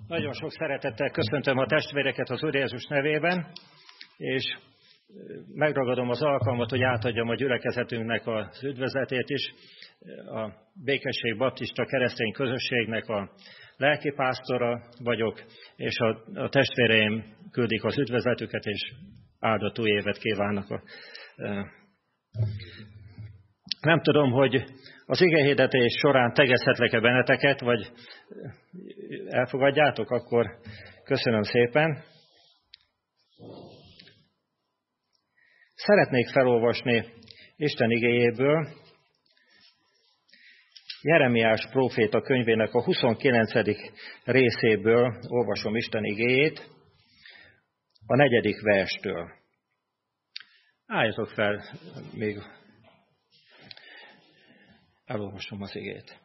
Nagyon sok szeretettel köszöntöm a testvéreket az Úr Jézus nevében, és megragadom az alkalmat, hogy átadjam a gyülekezetünknek az üdvözletét is. A Békesség Baptista Keresztény Közösségnek a lelkipásztora vagyok, és a testvéreim küldik az üdvözletüket, és áldott új évet kívánnak. Nem tudom, hogy az igehirdetés során tegezhetlek-e benneteket, vagy elfogadjátok, akkor köszönöm szépen. Szeretnék felolvasni Isten igéjéből Jeremiás próféta könyvének a 29. részéből olvasom Isten igéjét, a 4. verstől. Álljatok fel, még elolvasom az igét.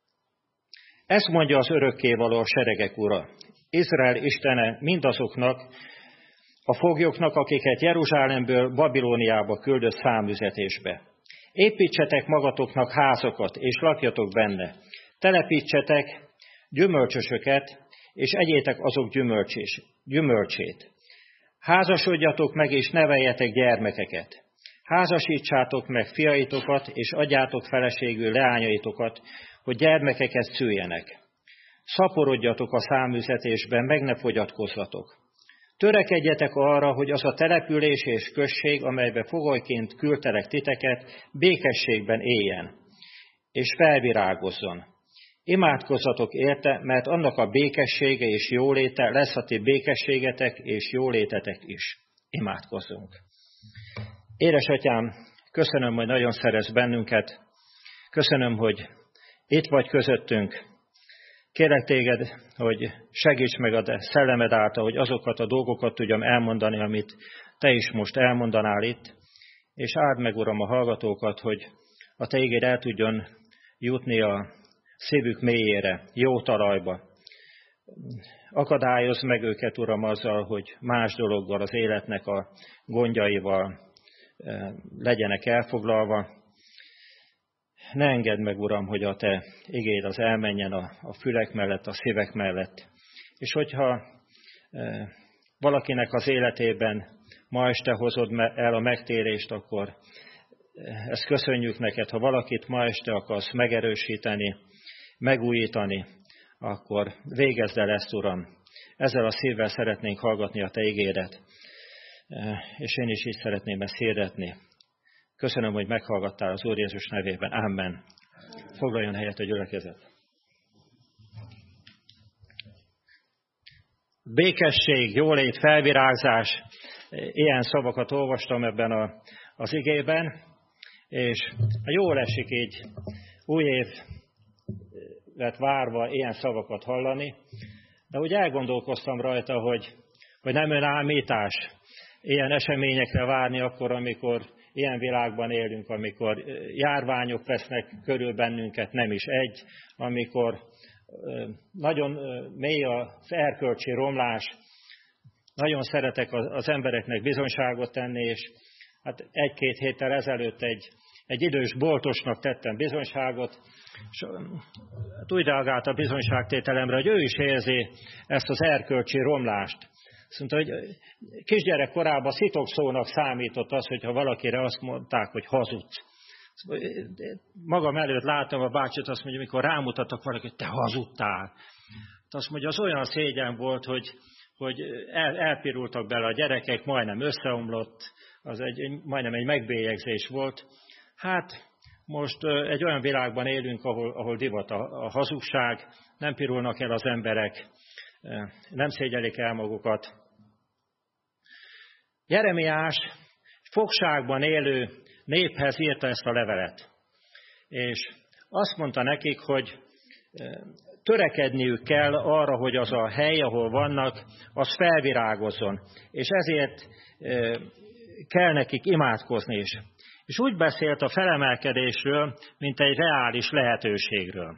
Ezt mondja az örökkévaló, a seregek ura, Izrael istene mindazoknak a foglyoknak, akiket Jeruzsálemből Babilóniába küldött számüzetésbe. Építsetek magatoknak házakat, és lakjatok benne. Telepítsetek gyümölcsösöket, és egyétek azok gyümölcsét. Házasodjatok meg, és neveljetek gyermekeket. Házasítsátok meg fiaitokat, és adjátok feleségül leányaitokat, hogy gyermekeket szüljenek. Szaporodjatok a számüzetésben, meg ne fogyatkozzatok. Törekedjetek arra, hogy az a település és község, amelybe fogolyként küldtelek titeket, békességben éljen, és felvirágozzon. Imádkozzatok érte, mert annak a békessége és jóléte lesz a ti békességetek és jólétetek is. Imádkozzunk. Édesatyám, köszönöm, hogy nagyon szeretsz bennünket. Köszönöm, hogy itt vagy közöttünk. Kérlek téged, hogy segíts meg a szellemed által, hogy azokat a dolgokat tudjam elmondani, amit te is most elmondanál itt, és áld meg, Uram, a hallgatókat, hogy a te igéd el tudjon jutni a szívük mélyére, jó talajba. Akadályozz meg őket, Uram, azzal, hogy más dologgal, az életnek a gondjaival legyenek elfoglalva. Ne engedd meg, Uram, hogy a te igéd az elmenjen a fülek mellett, a szívek mellett. És hogyha valakinek az életében ma este hozod el a megtérést, akkor ezt köszönjük neked. Ha valakit ma este akarsz megerősíteni, megújítani, akkor végezd el ezt, Uram. Ezzel a szívvel szeretnénk hallgatni a te igédet, és én is így szeretném ezt hirdetni. Köszönöm, hogy meghallgattál az Úr Jézus nevében. Amen. Foglaljon helyet a gyülekezet. Békesség, jólét, felvirágzás, ilyen szavakat olvastam ebben az igében, és jól esik így új évet várva ilyen szavakat hallani, de úgy elgondolkoztam rajta, hogy nem önállítás ilyen eseményekre várni akkor, amikor ilyen világban élünk, amikor járványok vesznek körül bennünket, nem is egy, amikor nagyon mély az erkölcsi romlás, nagyon szeretek az embereknek bizonyságot tenni, és hát 1-2 héttel ezelőtt egy idős boltosnak tettem bizonyságot, és úgy reagált a bizonyságtételemre, hogy ő is érzi ezt az erkölcsi romlást. Azt mondta, hogy kisgyerek korában szitokszónak számított az, hogyha valakire azt mondták, hogy hazudsz. Magam előtt láttam a bácsit, azt mondja, amikor rámutattak valaki, hogy te hazudtál. Azt mondja, az olyan szégyen volt, hogy elpirultak bele a gyerekek, majdnem összeomlott, az majdnem egy megbélyegzés volt. Hát most egy olyan világban élünk, ahol divat a hazugság, nem pirulnak el az emberek, nem szégyelik el magukat. Jeremiás fogságban élő néphez írta ezt a levelet, és azt mondta nekik, hogy törekedniük kell arra, hogy az a hely, ahol vannak, az felvirágozzon, és ezért kell nekik imádkozni is. És úgy beszélt a felemelkedésről, mint egy reális lehetőségről.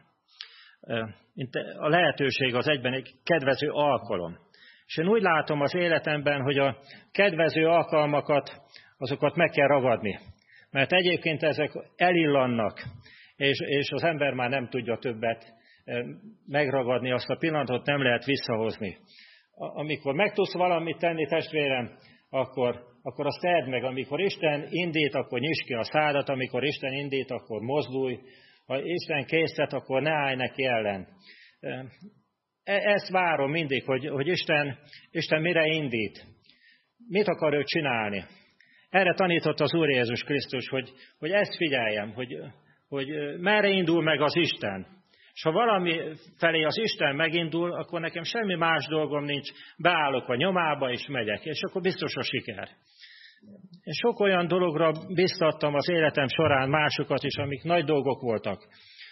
A lehetőség az egyben egy kedvező alkalom. És én úgy látom az életemben, hogy a kedvező alkalmakat, azokat meg kell ragadni. Mert egyébként ezek elillannak, és az ember már nem tudja többet megragadni, azt a pillanatot nem lehet visszahozni. Amikor meg tudsz valamit tenni, testvérem, akkor azt tedd meg. Amikor Isten indít, akkor nyisd ki a szádat, amikor Isten indít, akkor mozdulj. Ha Isten késztet, akkor ne állj neki ellen. Ezt várom mindig, hogy Isten mire indít. Mit akar ő csinálni? Erre tanított az Úr Jézus Krisztus, hogy ezt figyeljem, hogy merre indul meg az Isten. És ha valami felé az Isten megindul, akkor nekem semmi más dolgom nincs, beállok a nyomába és megyek, és akkor biztos a siker. Én sok olyan dologra biztattam az életem során másokat is, amik nagy dolgok voltak.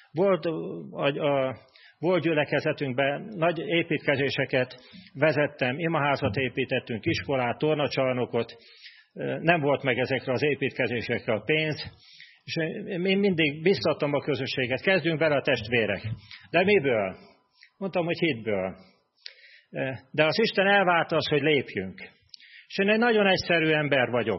Volt gyülekezetünkben, nagy építkezéseket vezettem, imaházat építettünk, iskolát, tornacsarnokot, nem volt meg ezekre az építkezésekre a pénz, és én mindig biztattam a közösséget, kezdjünk bele a testvérek. De miből? Mondtam, hogy hitből. De az Isten elvárta azt, hogy lépjünk. És én egy nagyon egyszerű ember vagyok.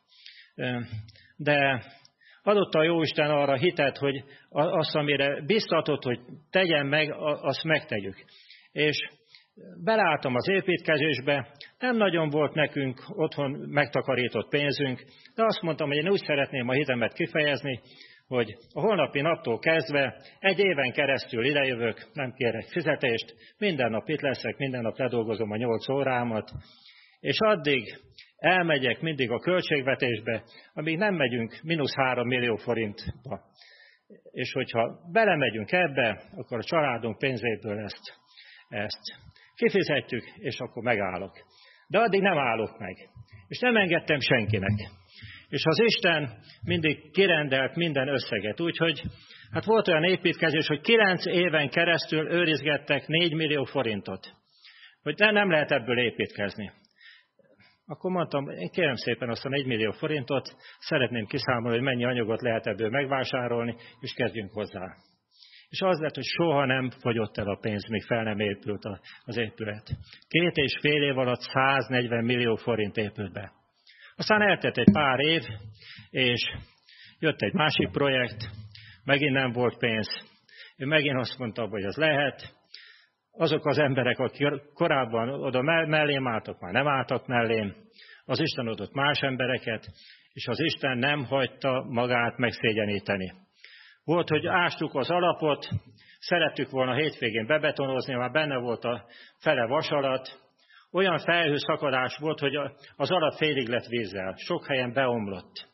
De adott a Jóisten arra hitet, hogy azt, amire biztatott, hogy tegyen meg, azt megtegyük. És beleálltam az építkezésbe, nem nagyon volt nekünk otthon megtakarított pénzünk, de azt mondtam, hogy én úgy szeretném a hitemet kifejezni, hogy a holnapi naptól kezdve egy éven keresztül idejövök, nem kérek fizetést, minden nap itt leszek, minden nap ledolgozom a 8 órámat, és addig elmegyek mindig a költségvetésbe, amíg nem megyünk -3 millió forintba. És hogyha belemegyünk ebbe, akkor a családunk pénzéből ezt kifizetjük, és akkor megállok. De addig nem állok meg. És nem engedtem senkinek. És az Isten mindig kirendelt minden összeget. Úgyhogy hát volt olyan építkezés, hogy 9 éven keresztül őrizgettek 4 millió forintot. Hogy nem lehet ebből építkezni. Akkor mondtam, én kérem szépen azt a 4 millió forintot, szeretném kiszámolni, hogy mennyi anyagot lehet ebből megvásárolni, és kezdjünk hozzá. És az lett, hogy soha nem fogyott el a pénz, míg fel nem épült az épület. 2,5 év alatt 140 millió forint épült be. Aztán eltelt egy pár év, és jött egy másik projekt, megint nem volt pénz. Én megint azt mondtam, hogy az lehet. Azok az emberek, akik korábban oda mellém álltak, már nem álltak mellém. Az Isten adott más embereket, és az Isten nem hagyta magát megszégyeníteni. Volt, hogy ástuk az alapot, szerettük volna hétvégén bebetonozni, már benne volt a fele vasalat. Olyan felhőszakadás volt, hogy az alap félig lett vízzel, sok helyen beomlott.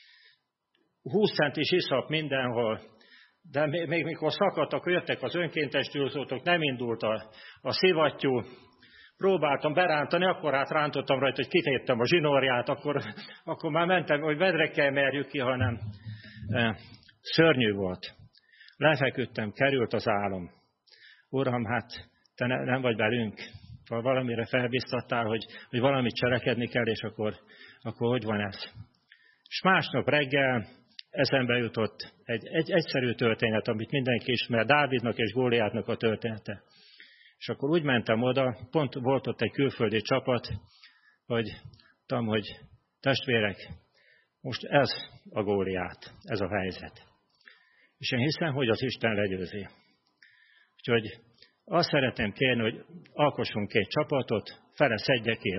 20 centis iszap mindenhol, de még mikor szakadt, akkor jöttek az önkéntes tűzoltók, nem indult a szivattyú. Próbáltam berántani, akkor rántottam rajta, hogy kitéptem a zsinórját, akkor már mentem, hogy vedrekkel merjük ki, hanem szörnyű volt. Lefeküdtem, került az álom. Uram, hát te nem vagy velünk. Valamire felbiztattál, hogy valamit cselekedni kell, és akkor hogy van ez? És másnap reggel eszembe jutott egy egyszerű történet, amit mindenki ismer, Dávidnak és Góliátnak a története. És akkor úgy mentem oda, pont volt ott egy külföldi csapat, hogy testvérek, most ez a Góliát, ez a helyzet. És én hiszem, hogy az Isten legyőzi. Úgyhogy azt szeretném kérni, hogy alkossunk 2 csapatot, fele szedje ki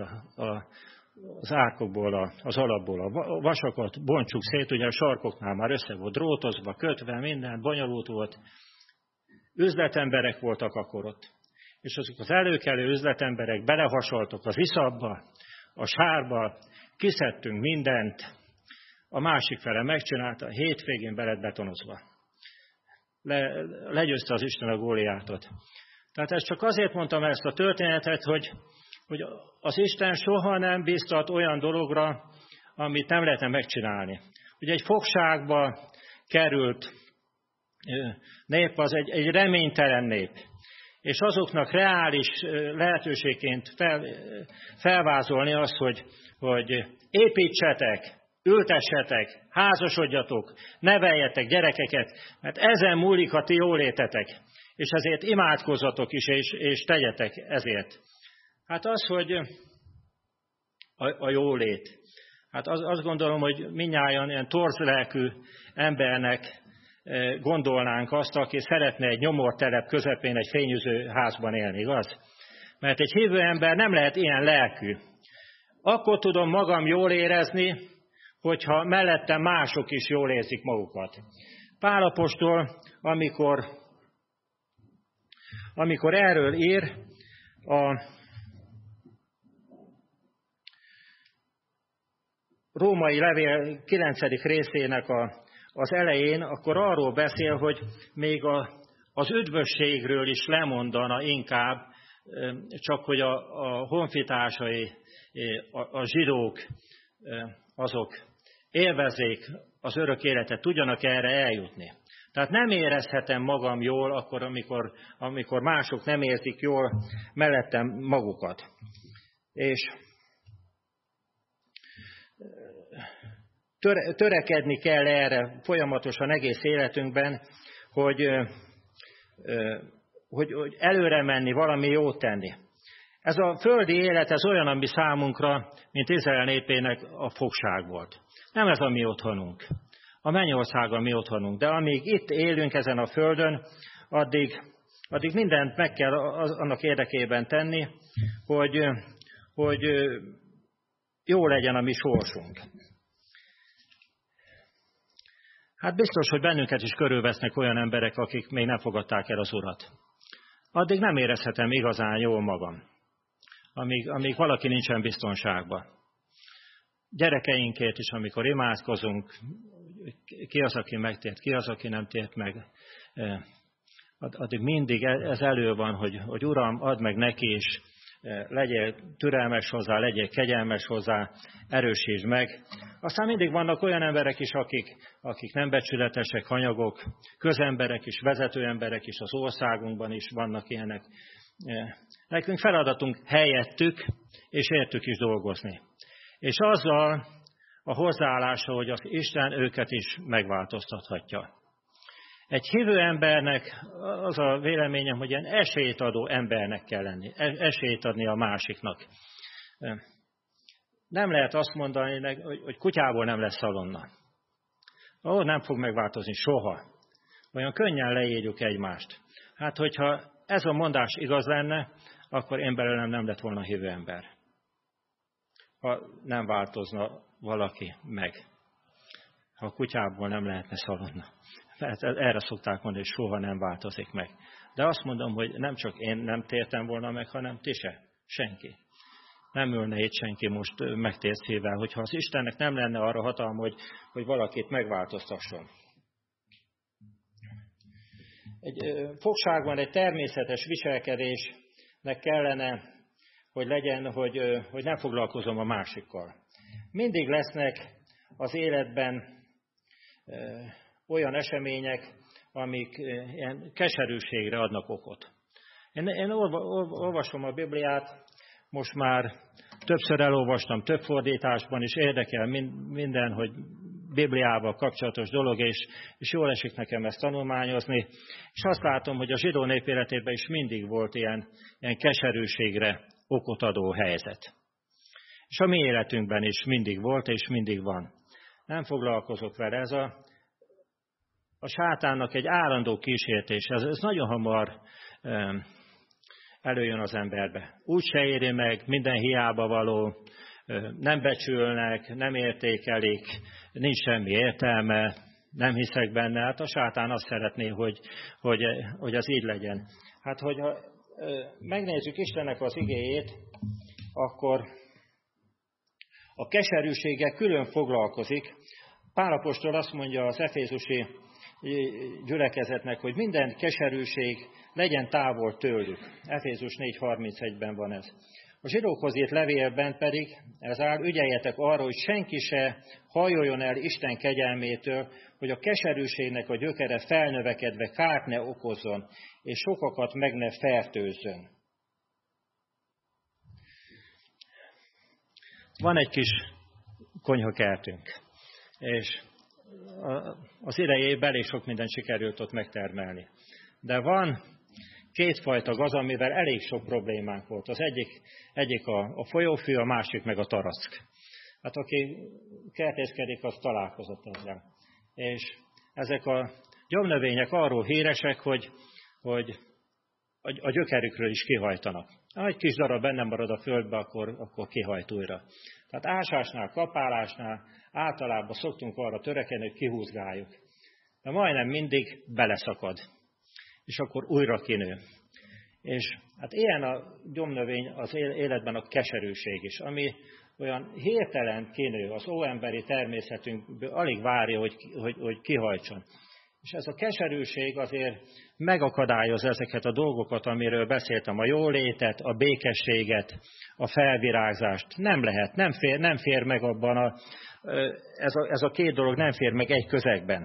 az árkokból, az alapból a vasakat, bontsuk szét, ugye a sarkoknál már össze volt drótozva, kötve, minden bonyolult volt. Üzletemberek voltak akkor ott. És azok az előkelő üzletemberek belehasaltak az iszapba, a sárba, kiszedtünk mindent, a másik fele megcsinálta, a hétvégén be lett betonozva. Legyőzte az Isten a Góliátot. Tehát ezt csak azért mondtam ezt a történetet, hogy az Isten soha nem biztat olyan dologra, amit nem lehetne megcsinálni. Ugye egy fogságba került nép az egy reménytelen nép, és azoknak reális lehetőségként felvázolni azt, hogy építsetek, ültessetek, házasodjatok, neveljetek gyerekeket, mert ezen múlik a ti jólétetek, és ezért imádkozzatok is, és tegyetek ezért. Hát az, hogy a jólét. Hát azt gondolom, hogy mindnyájan ilyen torz lelkű embernek gondolnánk azt, aki szeretne egy nyomortelep közepén egy fényűző házban élni, igaz? Mert egy hívő ember nem lehet ilyen lelkű. Akkor tudom magam jól érezni, hogyha mellettem mások is jól érzik magukat. Pál apostol, amikor erről ír, a római levél 9. részének az elején, akkor arról beszél, hogy még az üdvösségről is lemondana inkább, csak hogy a honfitársai, a zsidók, azok élvezzék az örök életet, tudjanak erre eljutni. Tehát nem érezhetem magam jól akkor, amikor mások nem érzik jól mellettem magukat. És törekedni kell erre folyamatosan egész életünkben, hogy előre menni, valami jót tenni. Ez a földi élet, ez olyan, ami számunkra, mint Izrael népének a fogság volt. Nem ez a mi otthonunk. A mennyország a mi otthonunk. De amíg itt élünk ezen a földön, addig mindent meg kell annak érdekében tenni, hogy jó legyen a mi sorsunk. Hát biztos, hogy bennünket is körülvesznek olyan emberek, akik még nem fogadták el az Urat. Addig nem érezhetem igazán jól magam, amíg valaki nincsen biztonságban. Gyerekeinkért is, amikor imádkozunk, ki az, aki megtért, ki az, aki nem tért meg, addig mindig ez elő van, hogy Uram, add meg neki is, legyél türelmes hozzá, legyél kegyelmes hozzá, erősítsd meg. Aztán mindig vannak olyan emberek is, akik nem becsületesek, hanyagok, közemberek is, vezető emberek is, az országunkban is vannak ilyenek. Nekünk feladatunk helyettük, és értük is dolgozni. És azzal a hozzáállása, hogy az Isten őket is megváltoztathatja. Egy hívő embernek az a véleményem, hogy ilyen esélyt adó embernek kell lenni, esélyt adni a másiknak. Nem lehet azt mondani, hogy kutyából nem lesz szalonna. Nem fog megváltozni soha. Olyan könnyen leírjuk egymást. Hát, hogyha ez a mondás igaz lenne, akkor én belőlem nem lett volna hívő ember. Ha nem változna valaki meg. Ha a kutyából nem lehetne szalonna. Erre szokták mondani, hogy soha nem változik meg. De azt mondom, hogy nem csak én nem tértem volna meg, hanem ti se. Senki. Nem ülne itt senki most megtért szívvel, hogyha az Istennek nem lenne arra hatalma, hogy valakit megváltoztasson. Egy fogságban egy természetes viselkedésnek kellene, hogy legyen, hogy nem foglalkozom a másikkal. Mindig lesznek az életben olyan események, amik ilyen keserűségre adnak okot. Én olvasom a Bibliát, most már többször elolvastam, több fordításban is érdekel minden, hogy Bibliával kapcsolatos dolog, és jól esik nekem ezt tanulmányozni, és azt látom, hogy a zsidó nép életében is mindig volt ilyen keserűségre okot adó helyzet. És a mi életünkben is mindig volt, és mindig van. Nem foglalkozok vele. Ez a sátánnak egy állandó kísértés. Ez nagyon hamar előjön az emberbe. Úgy se éri meg, minden hiába való, nem becsülnek, nem értékelik, nincs semmi értelme, nem hiszek benne. Hát a sátán azt szeretné, hogy az így legyen. Hát, hogyha megnézzük Istennek az igéjét, akkor a keserűséggel külön foglalkozik. Pál apostol azt mondja az efézusi gyülekezetnek, hogy minden keserűség legyen távol tőlük. Efézus 4.31-ben van ez. A zsidókhoz írt levélben pedig ez áll, ügyeljetek arra, hogy senki se hajoljon el Isten kegyelmétől, hogy a keserűségnek a gyökere felnövekedve kárt ne okozzon, és sokakat meg ne fertőzzön. Van egy kis konyhakertünk, és az idejében elég sok mindent sikerült ott megtermelni. De van kétfajta gaz, amivel elég sok problémánk volt. Az egyik a folyófű, a másik meg a tarack. Hát aki kertészkedik, az találkozott ezzel. És ezek a gyomnövények arról híresek, hogy a gyökerükről is kihajtanak. Ha egy kis darab bennem marad a földbe, akkor kihajt újra. Tehát ásásnál, kapálásnál általában szoktunk arra törekedni, hogy kihúzgáljuk. De majdnem mindig beleszakad, és akkor újra kinő. És hát ilyen a gyomnövény az életben a keserűség is, ami olyan hirtelen kinő, az óemberi természetünkből alig várja, hogy kihajtson. És ez a keserűség azért megakadályoz ezeket a dolgokat, amiről beszéltem, a jólétet, a békességet, a felvirágzást. Nem lehet, nem fér meg abban, ez a két dolog nem fér meg egy közegben.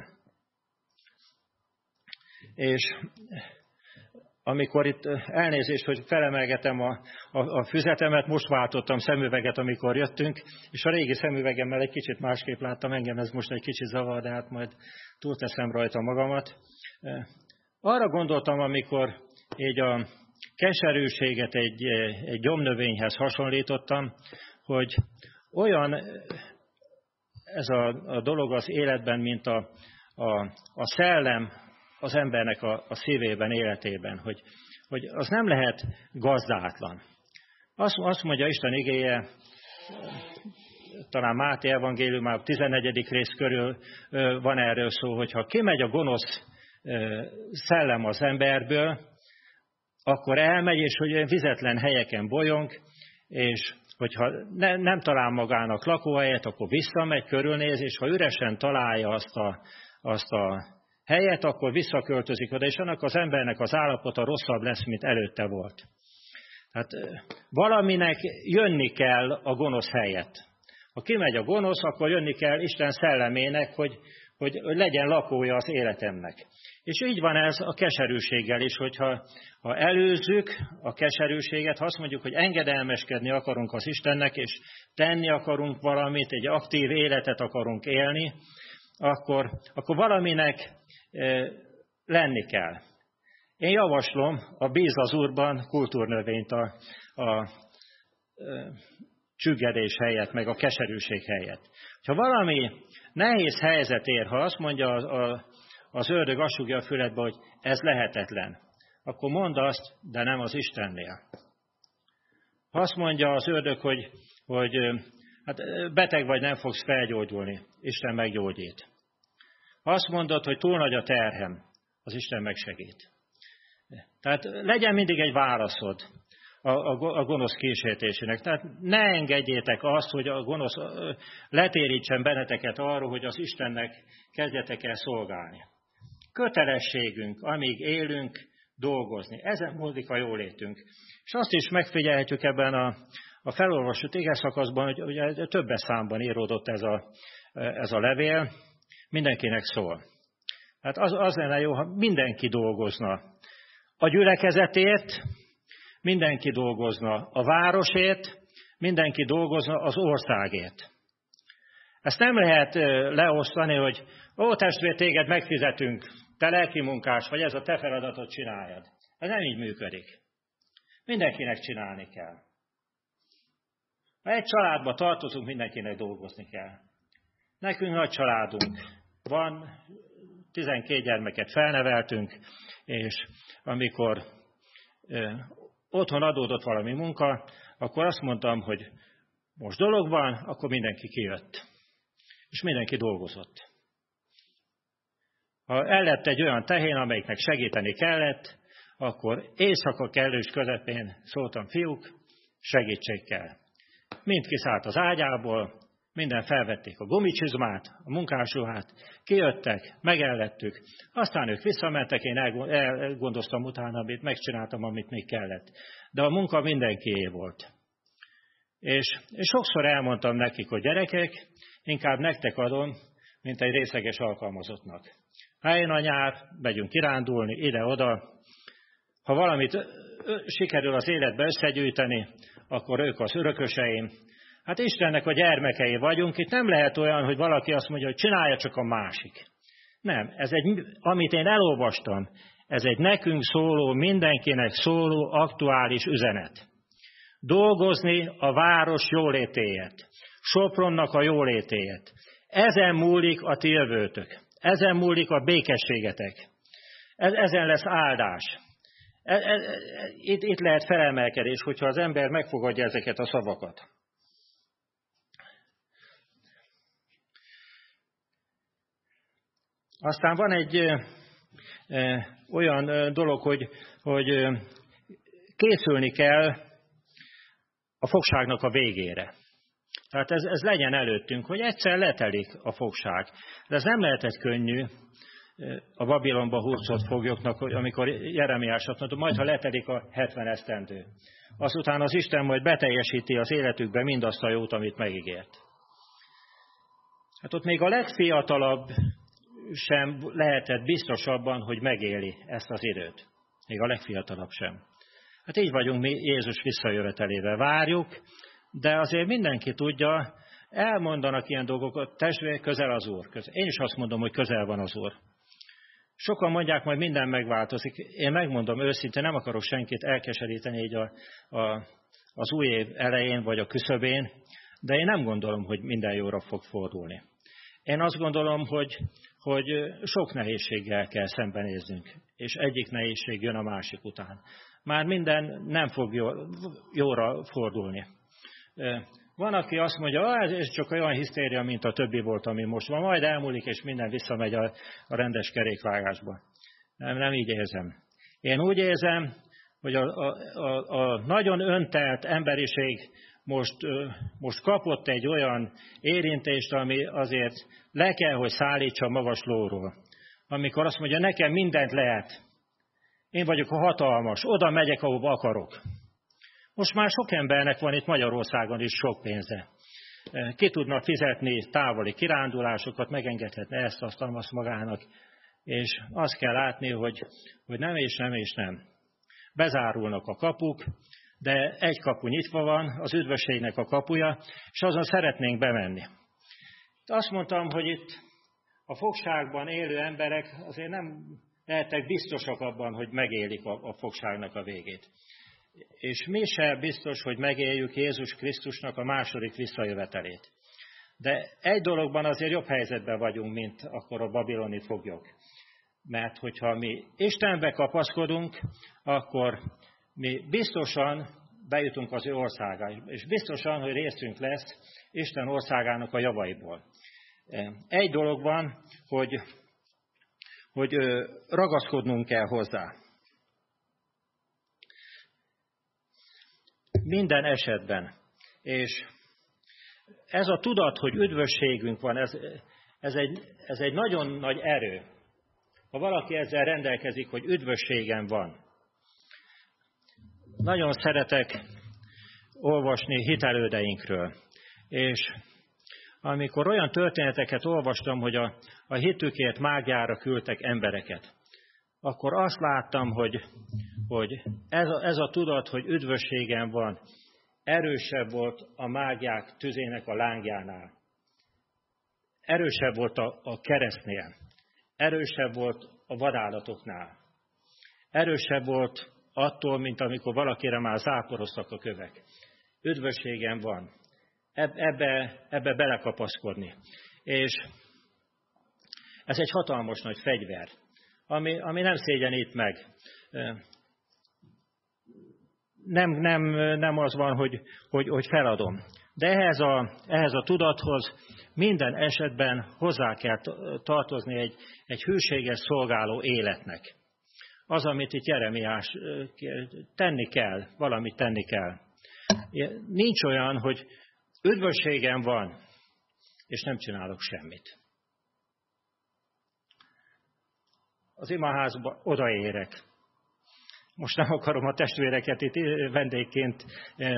És amikor itt elnézést, hogy felemelgetem a füzetemet, most váltottam szemüveget, amikor jöttünk, és a régi szemüvegemmel egy kicsit másképp láttam, engem ez most egy kicsit zavar, de hát majd túlteszem rajta magamat. Arra gondoltam, amikor így a keserűséget egy gyomnövényhez hasonlítottam, hogy olyan ez a dolog az életben, mint a szellem az embernek a szívében, életében, hogy az nem lehet gazdátlan. Azt mondja Isten igéje, talán Máté evangéliumában 14. rész körül van erről szó, hogy ha kimegy a gonosz szellem az emberből, akkor elmegy, és hogy vizetlen helyeken bolyong, és hogyha nem talál magának lakóhelyet, akkor visszamegy, körülnéz, és ha üresen találja azt a helyet, akkor visszaköltözik oda, és annak az embernek az állapota rosszabb lesz, mint előtte volt. Tehát valaminek jönni kell a gonosz helyett. Ha kimegy a gonosz, akkor jönni kell Isten szellemének, hogy legyen lakója az életemnek. És így van ez a keserűséggel is, hogyha előzzük a keserűséget, ha azt mondjuk, hogy engedelmeskedni akarunk az Istennek, és tenni akarunk valamit, egy aktív életet akarunk élni, akkor valaminek lenni kell. Én javaslom a Bíz az Úrban kultúrnövényt a csüggedés helyett, meg a keserűség helyett. Ha valami nehéz helyzet ér, ha azt mondja az ördög, azt sugja a füledbe, hogy ez lehetetlen, akkor mondd azt, de nem az Istennél. Ha azt mondja az ördög, hogy hát beteg vagy, nem fogsz felgyógyulni, Isten meggyógyít. Ha azt mondod, hogy túl nagy a terhem, az Isten megsegít. Tehát legyen mindig egy válaszod a gonosz kísértésének. Tehát ne engedjétek azt, hogy a gonosz letérítsen benneteket arról, hogy az Istennek kezdjetek el szolgálni. Kötelességünk, amíg élünk, dolgozni. Ezen múlik a jólétünk. És azt is megfigyelhetjük ebben a felolvasott igeszakaszban, hogy többes számban íródott ez a levél, mindenkinek szól. Hát az lenne jó, ha mindenki dolgozna a gyülekezetért, mindenki dolgozna a városért, mindenki dolgozna az országért. Ezt nem lehet leosztani, hogy testvér, téged megfizetünk, te lelki munkás vagy, ez a te feladatot csináljad. Ez nem így működik. Mindenkinek csinálni kell. Ha egy családba tartozunk, mindenkinek dolgozni kell. Nekünk nagy családunk van, 12 gyermeket felneveltünk, és amikor otthon adódott valami munka, akkor azt mondtam, hogy most dolog van, akkor mindenki kijött. És mindenki dolgozott. Ha ellett egy olyan tehén, amelyiknek segíteni kellett, akkor éjszaka kellős közepén szóltam, fiúk, segítség kell. Mind kiszállt az ágyából, minden felvették a gumicsizmát, a munkásruhát, kijöttek, megellettük, aztán ők visszamentek, én elgondoztam utána, amit megcsináltam, amit még kellett. De a munka mindenkié volt. És sokszor elmondtam nekik, hogy gyerekek, inkább nektek adom, mint egy részeges alkalmazottnak. Ha jön a nyár, megyünk kirándulni, ide-oda. Ha valamit sikerül az életbe összegyűjteni, akkor ők az örököseim. Hát Istennek a gyermekei vagyunk, itt nem lehet olyan, hogy valaki azt mondja, hogy csinálja csak a másik. Nem, amit én elolvastam, ez egy nekünk szóló, mindenkinek szóló, aktuális üzenet. Dolgozni a város jólétéért, Sopronnak a jólétéért. Ezen múlik a ti jövőtök. Ezen múlik a békességetek. Ezen lesz áldás. Itt lehet felemelkedés, hogyha az ember megfogadja ezeket a szavakat. Aztán van egy olyan dolog, hogy készülni kell a fogságnak a végére. Tehát ez legyen előttünk, hogy egyszer letelik a fogság. De ez nem lehetett könnyű a Babilonba hurcolt foglyoknak, amikor Jeremiás azt mondta, majd ha letelik a 70 esztendő. Azután az Isten majd beteljesíti az életükbe mindazt a jót, amit megígért. Hát ott még a legfiatalabb sem lehetett biztos abban, hogy megéli ezt az időt. Még a legfiatalabb sem. Hát így vagyunk mi Jézus visszajövetelével. Várjuk, de azért mindenki tudja, elmondanak ilyen dolgokat, testvérek, közel az Úr. Én is azt mondom, hogy közel van az Úr. Sokan mondják, majd minden megváltozik. Én megmondom őszintén, nem akarok senkit elkeseríteni így az új év elején vagy a küszöbén, de én nem gondolom, hogy minden jóra fog fordulni. Én azt gondolom, hogy sok nehézséggel kell szembenéznünk, és egyik nehézség jön a másik után. Már minden nem fog jóra fordulni. Van, aki azt mondja, ez csak olyan hisztéria, mint a többi volt, ami most van, majd elmúlik, és minden visszamegy a rendes kerékvágásba. Nem így érzem. Én úgy érzem, hogy a nagyon öntelt emberiség most kapott egy olyan érintést, ami azért le kell, hogy szállítsa magas lóról. Amikor azt mondja, nekem mindent lehet, én vagyok a hatalmas, oda megyek, ahova akarok. Most már sok embernek van itt Magyarországon is sok pénze. Ki tudnak fizetni távoli kirándulásokat, megengedhetne ezt, azt magának, és azt kell látni, hogy nem és nem és nem. Bezárulnak a kapuk, de egy kapu nyitva van, az üdvösségnek a kapuja, és azon szeretnénk bemenni. Azt mondtam, hogy itt a fogságban élő emberek azért nem lehetnek biztosak abban, hogy megélik a fogságnak a végét. És mi se biztos, hogy megéljük Jézus Krisztusnak a második visszajövetelét. De egy dologban azért jobb helyzetben vagyunk, mint akkor a babiloni foglyok. Mert hogyha mi Istenbe kapaszkodunk, akkor mi biztosan bejutunk az ő országába, és biztosan, hogy részünk lesz Isten országának a javaiból. Egy dolog van, hogy ragaszkodnunk kell hozzá. Minden esetben. És ez a tudat, hogy üdvösségünk van, ez egy nagyon nagy erő. Ha valaki ezzel rendelkezik, hogy üdvösségem van. Nagyon szeretek olvasni hitelődeinkről. És amikor olyan történeteket olvastam, hogy a hitükért mágiára küldtek embereket, akkor azt láttam, hogy ez a tudat, hogy üdvösségem van, erősebb volt a mágiák tüzének a lángjánál. Erősebb volt a keresztnél. Erősebb volt a vadállatoknál. Erősebb volt attól, mint amikor valakire már záporoztak a kövek. Üdvösségem van. Ebbe belekapaszkodni. És ez egy hatalmas nagy fegyver, ami nem szégyenít meg. Nem az van, hogy feladom. De ehhez a tudathoz minden esetben hozzá kell tartozni egy hűséges szolgáló életnek. Az, amit itt Jeremiás tenni kell, valamit tenni kell. Nincs olyan, hogy üdvösségem van, és nem csinálok semmit. Az imaházba odaérek. Most nem akarom a testvéreket itt vendégként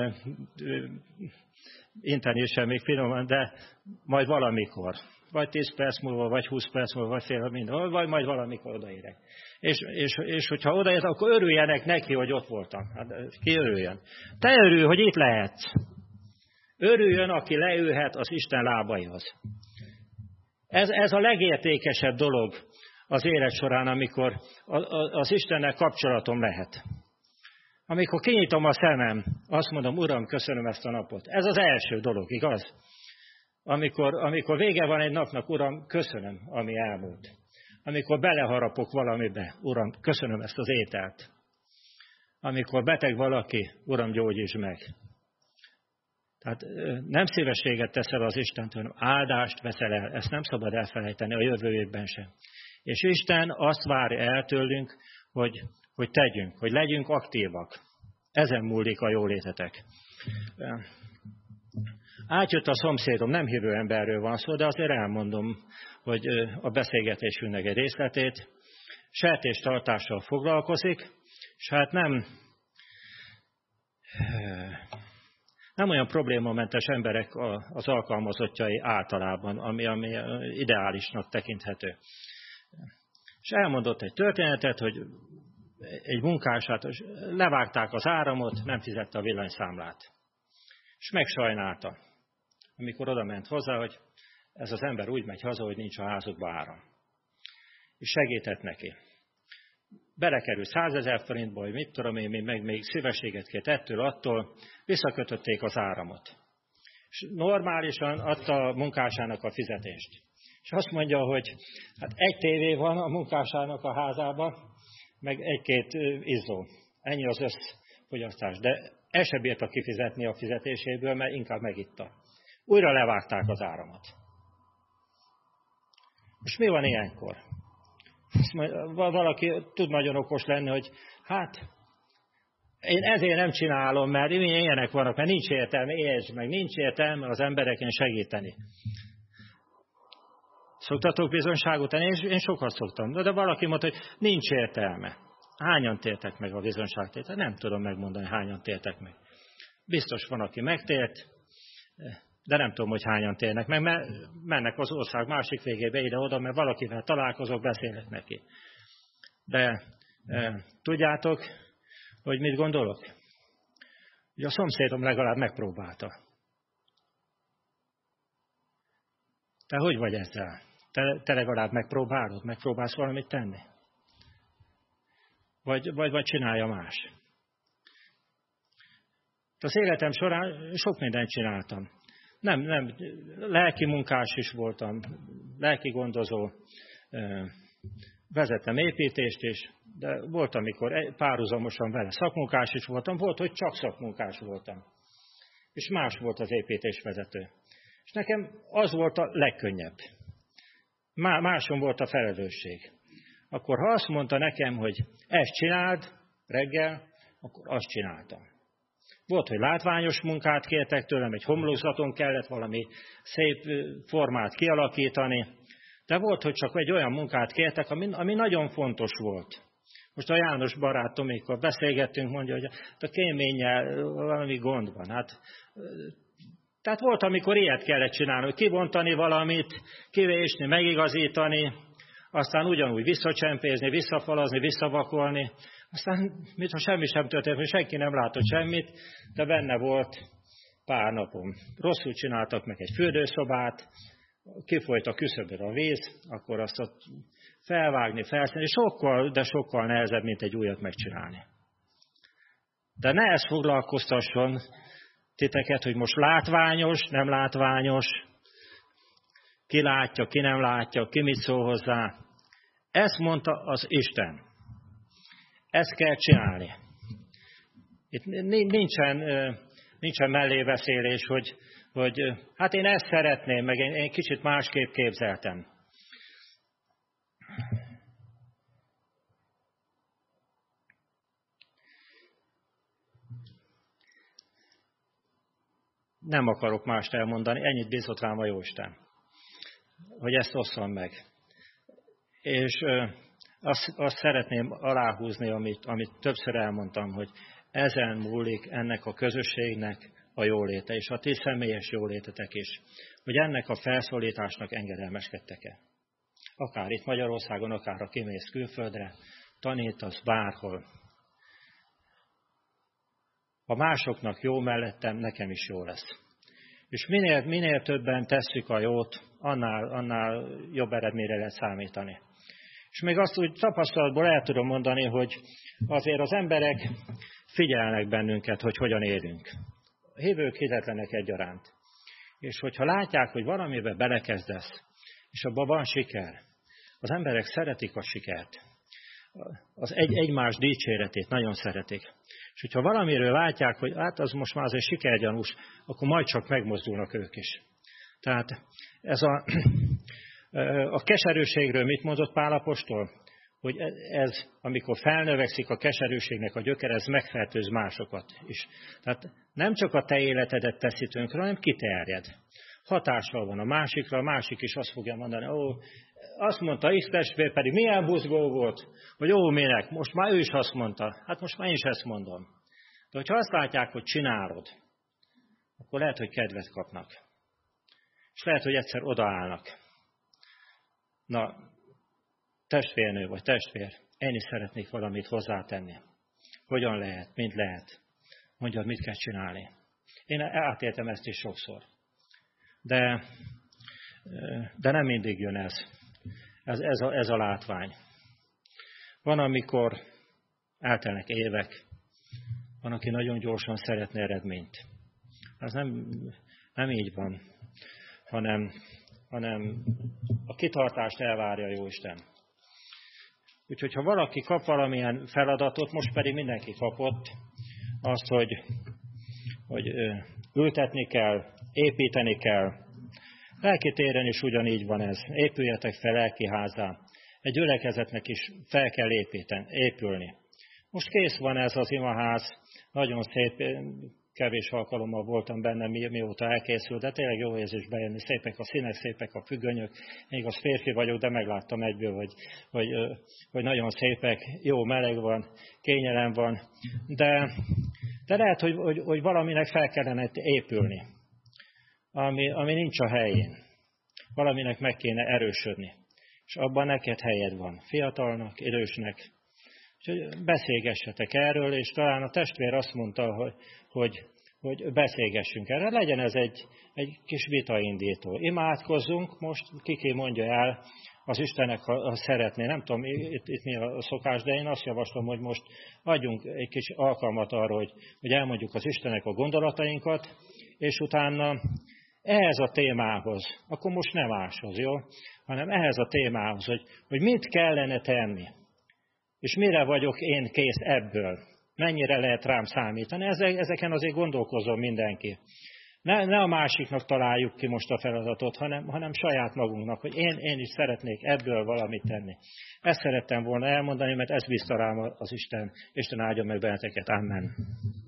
inteni sem még finoman, de majd valamikor. Vagy 10 perc múlva, vagy 20 perc múlva, vagy fél minden, vagy majd valamikor odaérek. És hogyha odaérek, akkor örüljenek neki, hogy ott voltam. Hát ki örüljön? Te örülj, hogy itt lehetsz. Örüljön, aki leülhet az Isten lábaihoz. Ez a legértékesebb dolog az élet során, amikor az Istennel kapcsolatom lehet. Amikor kinyitom a szemem, azt mondom, Uram, köszönöm ezt a napot. Ez az első dolog, igaz? amikor vége van egy napnak, Uram, köszönöm, ami elmúlt. Amikor beleharapok valamibe, Uram, köszönöm ezt az ételt. Amikor beteg valaki, Uram, gyógyítsd meg. Tehát nem szívességet teszel az Istentől, hanem áldást veszel el. Ezt nem szabad elfelejteni a jövő évben sem. És Isten azt várja el tőlünk, hogy tegyünk, hogy legyünk aktívak. Ezen múlik a jólétetek. Átjött a szomszédom, nem hívő emberről van szó, de azért elmondom, hogy a beszélgetésünknek egy részletét. Sertéstartással foglalkozik, és hát nem olyan problémamentes emberek az alkalmazottjai általában, ami ideálisnak tekinthető. És elmondott egy történetet, hogy egy munkását levágták az áramot, nem fizette a villanyszámlát. És megsajnálta, amikor oda ment hozzá, hogy ez az ember úgy megy haza, hogy nincs a házukba áram. És segített neki. Belekerül 100 000 forintba, hogy mit tudom én, meg még szívességet kért ettől, attól, visszakötötték az áramot. És normálisan adta a munkásának a fizetést. És azt mondja, hogy hát egy tévé van a munkásának a házában, meg egy-két izzó. Ennyi az összfogyasztás. De el sem bírta kifizetni a fizetéséből, mert inkább megitta. Újra levágták az áramot. Most mi van ilyenkor? Valaki tud nagyon okos lenni, hogy hát én ezért nem csinálom, mert ilyenek vannak, mert nincs értelme, értsd meg, nincs értelme az embereken segíteni. Szoktatok bizonyságot tenni? Én sokat szoktam, de valaki mondta, hogy nincs értelme. Hányan tértek meg a bizonyságtétel? Nem tudom megmondani, hányan tértek meg. Biztos van, aki megtért, de nem tudom, hogy hányan térnek meg, mert mennek az ország másik végébe ide-oda, mert valakivel találkozok, beszélek neki. De tudjátok, hogy mit gondolok? Hogy a szomszédom legalább megpróbálta. Te hogy vagy ezzel? Te legalább megpróbálod? Megpróbálsz valamit tenni? Vagy csinálja más? Az életem során sok mindent csináltam. Nem, lelki munkás is voltam, lelki gondozó, vezettem építést is, de volt, amikor párhuzamosan vele szakmunkás is voltam, volt, hogy csak szakmunkás voltam. És más volt az építésvezető. És nekem az volt a legkönnyebb. Máson volt a felelősség. Akkor ha azt mondta nekem, hogy ezt csináld reggel, akkor azt csináltam. Volt, hogy látványos munkát kértek tőlem, egy homlokzaton kellett valami szép formát kialakítani, de volt, hogy csak egy olyan munkát kértek, ami nagyon fontos volt. Most a János barátom, amikor beszélgettünk, mondja, hogy a kéménnyel valami gond van. Tehát volt, amikor ilyet kellett csinálni, hogy kibontani valamit, kivésni, megigazítani, aztán ugyanúgy visszacsempézni, visszafalazni, visszavakolni. Aztán, mintha semmi sem történt, hogy senki nem látott semmit, de benne volt pár napom. Rosszul csináltak meg egy fürdőszobát, kifolyt a küszöbről a víz, akkor azt ott felvágni, felszínni, sokkal nehezebb, mint egy újat megcsinálni. De ne ez foglalkoztasson titeket, hogy most látványos, nem látványos, ki látja, ki nem látja, ki mit szól hozzá. Ezt mondta az Isten. Ezt kell csinálni. Itt nincsen mellébeszélés, hogy hát én ezt szeretném, meg én kicsit másképp képzeltem. Nem akarok mást elmondani, ennyit bízott rám a Jóisten, hogy ezt osszam meg. És azt szeretném aláhúzni, amit többször elmondtam, hogy ezen múlik ennek a közösségnek a jóléte, és a ti személyes jólétetek is, hogy ennek a felszólításnak engedelmeskedtek-e. Akár itt Magyarországon, akár ha kimész külföldre, tanítasz bárhol. Ha másoknak jó mellettem, nekem is jó lesz. És minél többen tesszük a jót, annál jobb eredményre lehet számítani. És még azt úgy tapasztalatból el tudom mondani, hogy azért az emberek figyelnek bennünket, hogy hogyan élünk. Hívők, hitetlenek egyaránt. És hogyha látják, hogy valamiben belekezdesz, és abban van siker, az emberek szeretik a sikert, az egymás dicséretét nagyon szeretik. És hogyha valamiről látják, hogy hát az most már azért sikergyanús, akkor majd csak megmozdulnak ők is. Tehát ez a keserűségről mit mondott Pál apostol? Hogy ez, amikor felnövekszik a keserűségnek a gyökere, ez megfertőz másokat is. Tehát nem csak a te életedet teszi tönkre, hanem kiterjed. Hatással van a másikra, a másik is azt fogja mondani, azt mondta X testvér, pedig milyen buzgó volt, hogy minek, most már ő is azt mondta, hát most már én is ezt mondom. De hogyha azt látják, hogy csinálod, akkor lehet, hogy kedvet kapnak. És lehet, hogy egyszer odaállnak. Na, testvérnő vagy testvér, én is szeretnék valamit hozzátenni. Hogyan lehet, mint lehet. Mondjad, mit kell csinálni. Én átéltem ezt is sokszor. De nem mindig jön ez a látvány. Van, amikor eltelnek évek, van, aki nagyon gyorsan szeretne eredményt. Ez nem így van, hanem a kitartást elvárja Jóisten. Úgyhogy ha valaki kap valamilyen feladatot, most pedig mindenki kapott azt, hogy ültetni kell, építeni kell. Lelki téren is ugyanígy van ez. Épüljetek fel lelki házá. Egy gyülekezetnek is fel kell épülni. Most kész van ez az imaház, nagyon szép, kevés alkalommal voltam benne, mióta elkészült, de tényleg jó érzés bejönni. Szépek a színek, szépek a függönyök. Még az férfi vagyok, de megláttam egyből, hogy nagyon szépek, jó meleg van, kényelem van. De lehet, hogy valaminek fel kellene épülni, ami nincs a helyén. Valaminek meg kéne erősödni. És abban neked helyed van. Fiatalnak, idősnek. Úgyhogy beszélgessetek erről, és talán a testvér azt mondta, hogy beszélgessünk erről. Legyen ez egy kis vitaindító. Imádkozzunk, most ki mondja el az Istennek, ha szeretné. Nem tudom, itt mi a szokás, de én azt javaslom, hogy most adjunk egy kis alkalmat arra, hogy elmondjuk az Istennek a gondolatainkat, és utána ehhez a témához, akkor most nem máshoz, jó? Hanem ehhez a témához, hogy mit kellene tenni. És mire vagyok én kész ebből? Mennyire lehet rám számítani? Ezeken azért gondolkozom mindenki. Ne a másiknak találjuk ki most a feladatot, hanem saját magunknak, hogy én is szeretnék ebből valamit tenni. Ezt szerettem volna elmondani, mert ez bízta rám az Isten. Isten áldja meg benneteket. Amen.